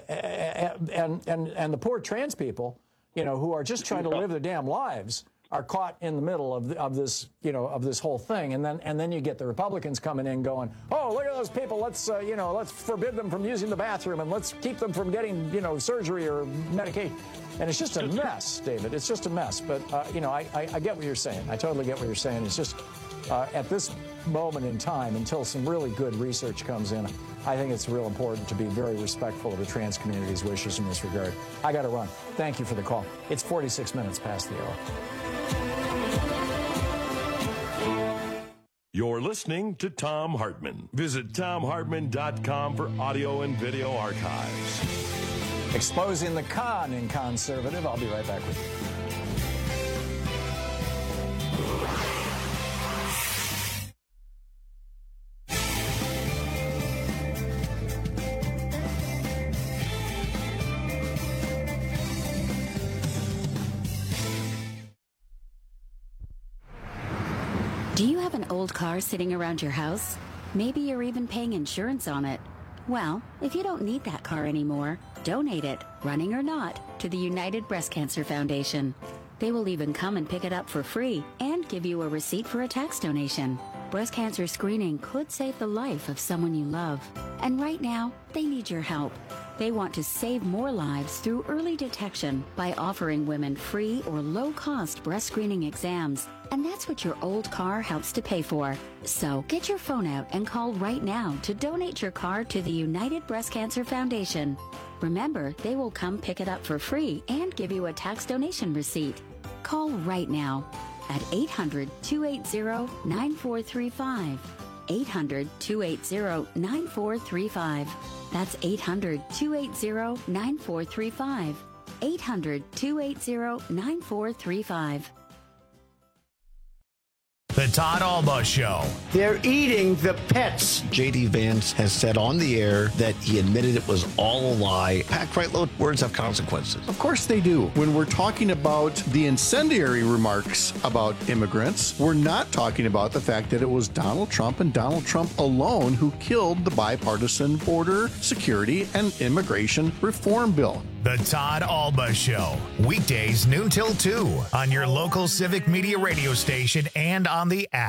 and the poor trans people, who are just trying to live their damn lives, are caught in the middle of this whole thing, and then you get the Republicans coming in going, oh, look at those people, let's forbid them from using the bathroom, and let's keep them from getting surgery or medication. And it's just a mess, David. It's just a mess. But I get what you're saying. I totally get what you're saying. It's just at this moment in time, until some really good research comes in, I think it's real important to be very respectful of the trans community's wishes in this regard. I got to run. Thank you for the call. It's 46 minutes past the hour. You're listening to Thom Hartmann. Visit ThomHartmann.com for audio and video archives. Exposing the con in conservative. I'll be right back with you. Do you have an old car sitting around your house? Maybe you're even paying insurance on it. Well, if you don't need that car anymore, donate it, running or not, to the United Breast Cancer Foundation. They will even come and pick it up for free and give you a receipt for a tax donation. Breast cancer screening could save the life of someone you love. And right now, they need your help. They want to save more lives through early detection by offering women free or low-cost breast screening exams. And that's what your old car helps to pay for. So get your phone out and call right now to donate your car to the United Breast Cancer Foundation. Remember, they will come pick it up for free and give you a tax donation receipt. Call right now at 800-280-9435. 800-280-9435. That's 800-280-9435. 800-280-9435. The Todd Alba Show. They're eating the pets. J.D. Vance has said on the air that he admitted it was all a lie. Packed right load, words have consequences. Of course they do. When we're talking about the incendiary remarks about immigrants, we're not talking about the fact that it was Donald Trump and Donald Trump alone who killed the bipartisan border security and immigration reform bill. The Todd Alba Show. Weekdays noon till 2 on your local Civic Media radio station and on the app.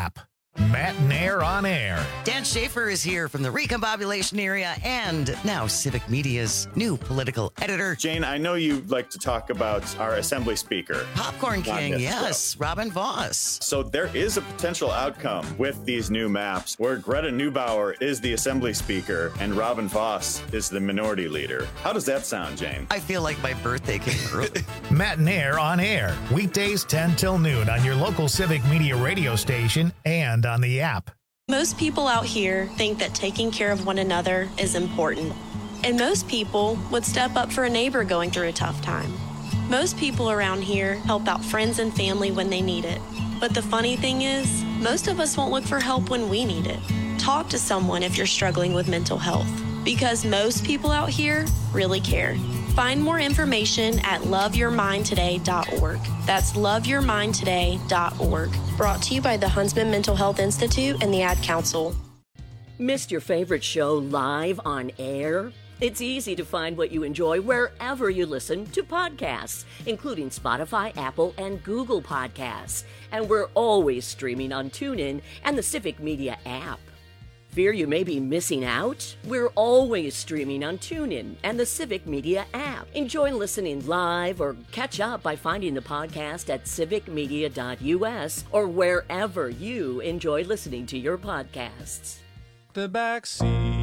Matt and Air on Air. Dan Schaefer is here from the Recombobulation area and now Civic Media's new political editor. Jane, I know you like to talk about our Assembly Speaker. Popcorn King, yes, Robin Voss. So there is a potential outcome with these new maps where Greta Neubauer is the Assembly Speaker and Robin Voss is the Minority Leader. How does that sound, Jane? I feel like my birthday came early. Matt and Air on Air. Weekdays 10 till noon on your local Civic Media radio station and on the app. Most people out here think that taking care of one another is important. And most people would step up for a neighbor going through a tough time. Most people around here help out friends and family when they need it. But the funny thing is, most of us won't look for help when we need it. Talk to someone if you're struggling with mental health, because most people out here really care. Find more information at loveyourmindtoday.org. That's loveyourmindtoday.org. Brought to you by the Huntsman Mental Health Institute and the Ad Council. Missed your favorite show live on air? It's easy to find what you enjoy wherever you listen to podcasts, including Spotify, Apple, and Google Podcasts. And we're always streaming on TuneIn and the Civic Media app. Fear you may be missing out? We're always streaming on TuneIn and the Civic Media app. Enjoy listening live or catch up by finding the podcast at civicmedia.us or wherever you enjoy listening to your podcasts. The back seat.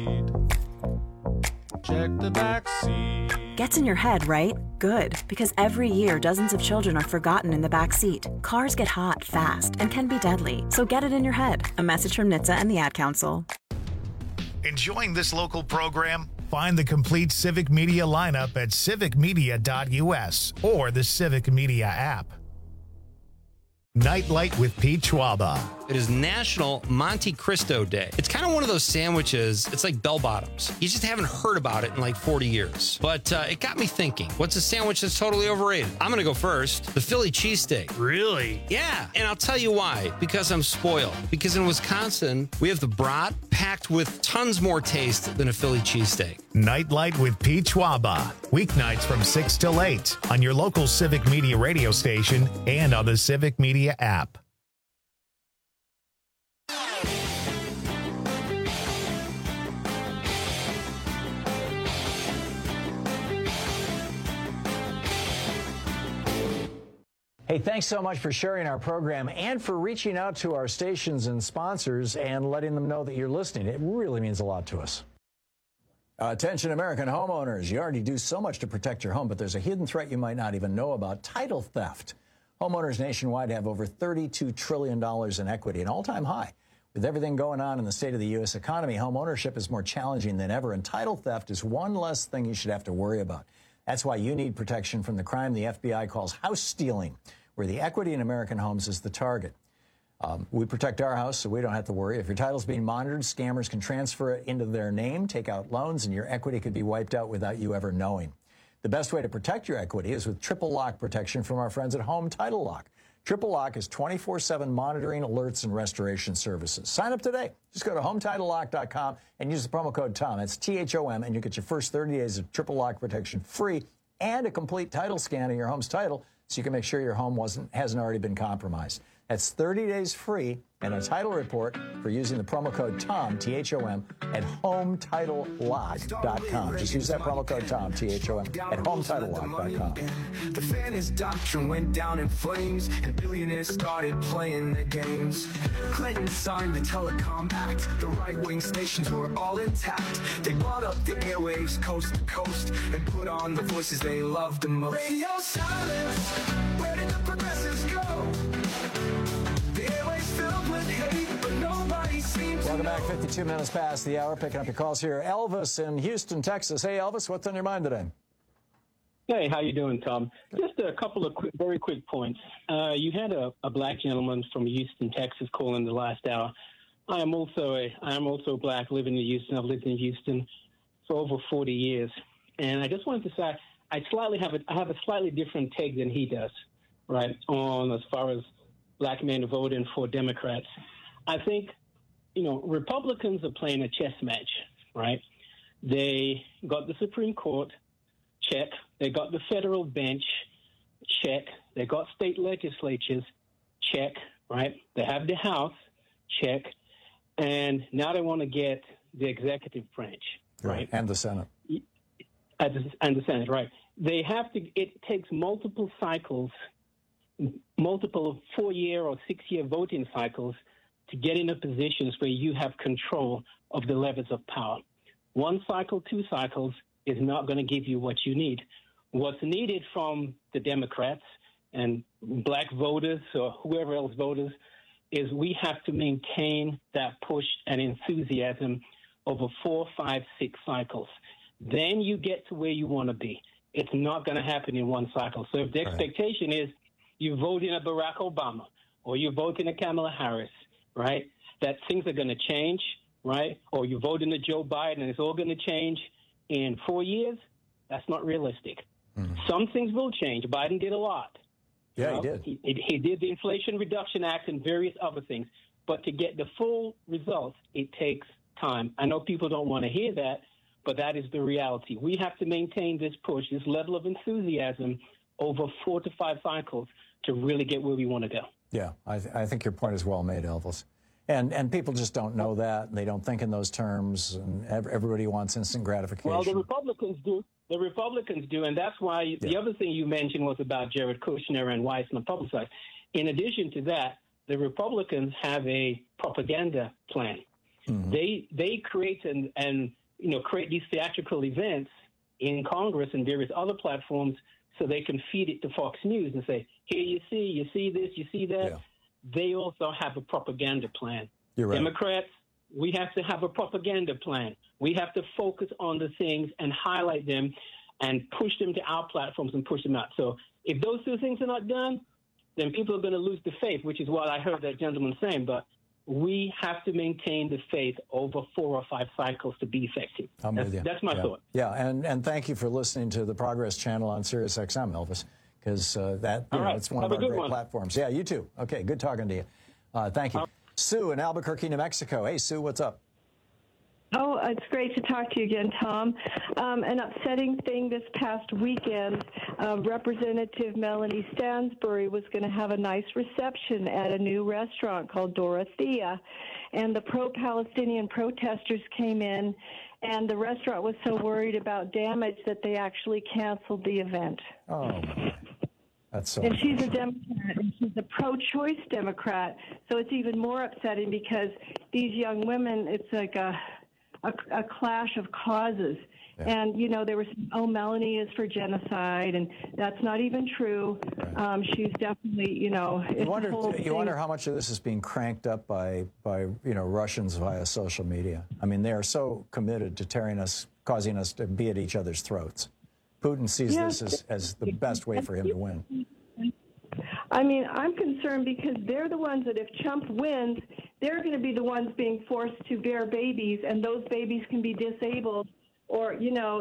Check the back seat. Gets in your head, right? Good, because every year dozens of children are forgotten in the back seat. Cars get hot fast and can be deadly, so get it in your head. A message from NHTSA and the Ad Council. Enjoying this local program? Find the complete Civic Media lineup at civicmedia.us or the Civic Media app. Nightlight with Pete Schwaba. It is National Monte Cristo Day. It's kind of one of those sandwiches, it's like bell bottoms. You just haven't heard about it in like 40 years. But it got me thinking, what's a sandwich that's totally overrated? I'm going to go first. The Philly cheesesteak. Really? Yeah, and I'll tell you why. Because I'm spoiled. Because in Wisconsin, we have the brat packed with tons more taste than a Philly cheesesteak. Nightlight with Pete Schwaba. Weeknights from 6 till 8 on your local Civic Media radio station and on the Civic Media app. Hey, thanks so much for sharing our program and for reaching out to our stations and sponsors and letting them know that you're listening. It really means a lot to us. Attention, American homeowners. You already do so much to protect your home, but there's a hidden threat you might not even know about: title theft. Homeowners nationwide have over $32 trillion in equity, an all-time high. With everything going on in the state of the U.S. economy, home ownership is more challenging than ever, and title theft is one less thing you should have to worry about. That's why you need protection from the crime the FBI calls house stealing, where the equity in American homes is the target. We protect our house so we don't have to worry. If your title's being monitored, scammers can transfer it into their name, take out loans, and your equity could be wiped out without you ever knowing. The best way to protect your equity is with triple lock protection from our friends at Home Title Lock. Triple Lock is 24/7 monitoring, alerts, and restoration services. Sign up today. Just go to HometitleLock.com and use the promo code TOM. That's THOM, and you get your first 30 days of triple lock protection free and a complete title scan of your home's title so you can make sure your home hasn't already been compromised. That's 30 days free and a title report for using the promo code TOM, THOM, at HometitleLock.com. Just use that promo code TOM, THOM, at HometitleLock.com. The fairness doctrine went down in flames, and billionaires started playing their games. Clinton signed the Telecom Act. The right-wing stations were all intact. They brought up the airwaves coast to coast and put on the voices they loved the most. Radio silence, where did the progressives go? Welcome back. 52 minutes past the hour. Picking up your calls here. Elvis in Houston, Texas. Hey, Elvis, what's on your mind today? Hey, how you doing, Tom? Just a couple of very quick points. You had a black gentleman from Houston, Texas, call in the last hour. I am also black, living in Houston. I've lived in Houston for over 40 years, and I just wanted to say I have a slightly different take than he does, right? On as far as black men voting for Democrats. I think, Republicans are playing a chess match, right? They got the Supreme Court, check. They got the federal bench, check. They got state legislatures, check, right? They have the House, check. And now they want to get the executive branch, right? And the Senate. And the Senate, right. They have to, it takes multiple cycles, multiple 4-year or 6-year voting cycles to get into positions where you have control of the levers of power. 1 cycle, 2 cycles is not going to give you what you need. What's needed from the Democrats and black voters or whoever else voters is we have to maintain that push and enthusiasm over 4, 5, 6 cycles. Then you get to where you want to be. It's not going to happen in 1 cycle. So if the expectation is you vote in a Barack Obama or you vote in a Kamala Harris, right, that things are going to change, right, or you vote in a Joe Biden and it's all going to change in 4 years, that's not realistic. Some things will change. Biden did a lot. Yeah, he did. He did the Inflation Reduction Act and various other things. But to get the full results, it takes time. I know people don't want to hear that, but that is the reality. We have to maintain this push, this level of enthusiasm over 4 to 5 cycles to really get where we want to go. Yeah, I think your point is well made, Elvis. And people just don't know that, and they don't think in those terms, and everybody wants instant gratification. Well, the Republicans do. The Republicans do, and that's why the other thing you mentioned was about Jared Kushner and why it's not publicized. In addition to that, the Republicans have a propaganda plan. They create and create these theatrical events in Congress and various other platforms so they can feed it to Fox News and say, here you see this, you see that. Yeah. They also have a propaganda plan. You're right. Democrats, we have to have a propaganda plan. We have to focus on the things and highlight them and push them to our platforms and push them out. So if those 2 things are not done, then people are going to lose the faith, which is what I heard that gentleman saying. But we have to maintain the faith over 4 or 5 cycles to be effective. I'm with you. That's my thought. Yeah, and thank you for listening to the Progress Channel on Sirius XM, Elvis, because it's one of our great platforms. Yeah, you too. Okay, good talking to you. Thank you. Sue in Albuquerque, New Mexico. Hey, Sue, what's up? Oh, it's great to talk to you again, Tom. An upsetting thing this past weekend, Representative Melanie Stansbury was going to have a nice reception at a new restaurant called Dorothea, and the pro-Palestinian protesters came in, and the restaurant was so worried about damage that they actually canceled the event. Oh, that's so. And she's a Democrat, and she's a pro-choice Democrat, so it's even more upsetting because these young women, it's like a clash of causes. Yeah. And, there was, Melanie is for genocide, and that's not even true. Right. She's definitely, you wonder how much of this is being cranked up by Russians via social media. I mean, they are so committed to causing us to be at each other's throats. Putin sees this as the best way for him to win. I mean, I'm concerned because they're the ones that if Trump wins, they're going to be the ones being forced to bear babies, and those babies can be disabled, or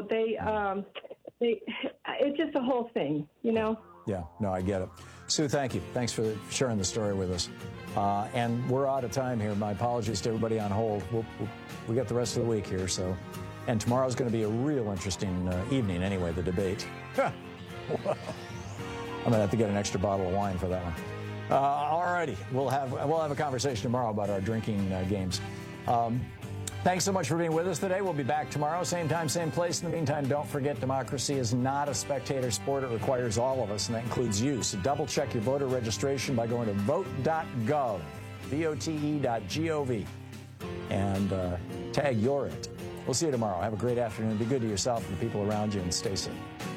it's just a whole thing, Yeah, no, I get it. Sue, thank you. Thanks for sharing the story with us. And we're out of time here. My apologies to everybody on hold. We got the rest of the week here, so. And tomorrow's going to be a real interesting evening anyway, the debate. I'm going to have to get an extra bottle of wine for that one. All righty. We'll have a conversation tomorrow about our drinking games. Thanks so much for being with us today. We'll be back tomorrow, same time, same place. In the meantime, don't forget democracy is not a spectator sport. It requires all of us, and that includes you. So double-check your voter registration by going to vote.gov, vote.gov, and tag you're it. We'll see you tomorrow. Have a great afternoon. Be good to yourself and the people around you, and stay safe.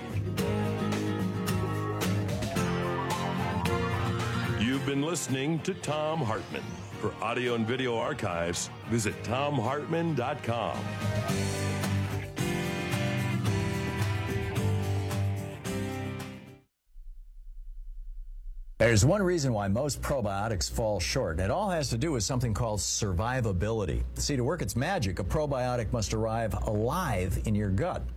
You've been listening to Thom Hartmann. For audio and video archives, visit thomhartmann.com. There's one reason why most probiotics fall short. It all has to do with something called survivability. See, to work its magic, a probiotic must arrive alive in your gut.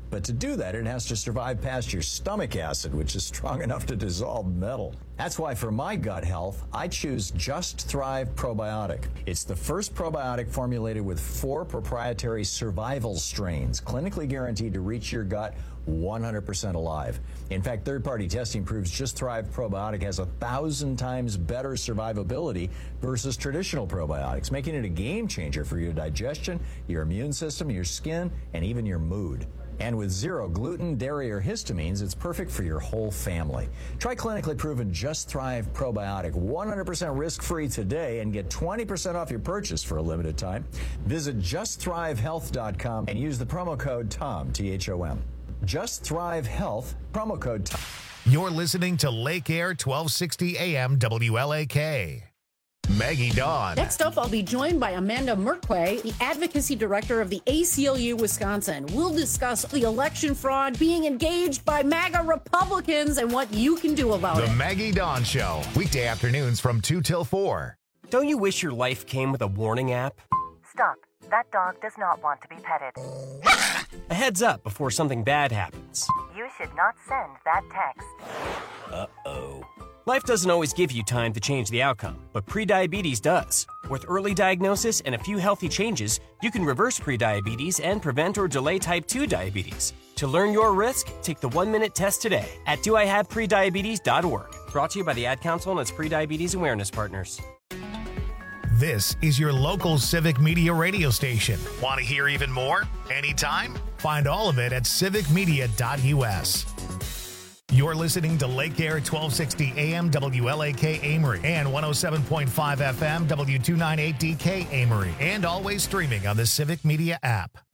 But to do that, it has to survive past your stomach acid, which is strong enough to dissolve metal. That's why for my gut health, I choose Just Thrive Probiotic. It's the first probiotic formulated with 4 proprietary survival strains, clinically guaranteed to reach your gut 100% alive. In fact, third-party testing proves Just Thrive Probiotic has 1,000 times better survivability versus traditional probiotics, making it a game changer for your digestion, your immune system, your skin, and even your mood. And with 0 gluten, dairy, or histamines, it's perfect for your whole family. Try clinically proven Just Thrive Probiotic 100% risk-free today and get 20% off your purchase for a limited time. Visit JustThriveHealth.com and use the promo code TOM, T-H-O-M. Just Thrive Health, promo code TOM. You're listening to Lake Air 1260 AM WLAK. Maggie Dawn. Next up, I'll be joined by Amanda Merkwe, the Advocacy Director of the ACLU Wisconsin. We'll discuss the election fraud, being engaged by MAGA Republicans, and what you can do about it. The Maggie Dawn Show, weekday afternoons from 2 till 4. Don't you wish your life came with a warning app? Stop. That dog does not want to be petted. A heads up before something bad happens. You should not send that text. Uh-oh. Life doesn't always give you time to change the outcome, but prediabetes does. With early diagnosis and a few healthy changes, you can reverse prediabetes and prevent or delay type 2 diabetes. To learn your risk, take the 1-minute test today at doihaveprediabetes.org. Brought to you by the Ad Council and its prediabetes awareness partners. This is your local Civic Media radio station. Want to hear even more? Anytime? Find all of it at civicmedia.us. You're listening to Lake Air 1260 AM WLAK Amory and 107.5 FM W298DK Amory, and always streaming on the Civic Media app.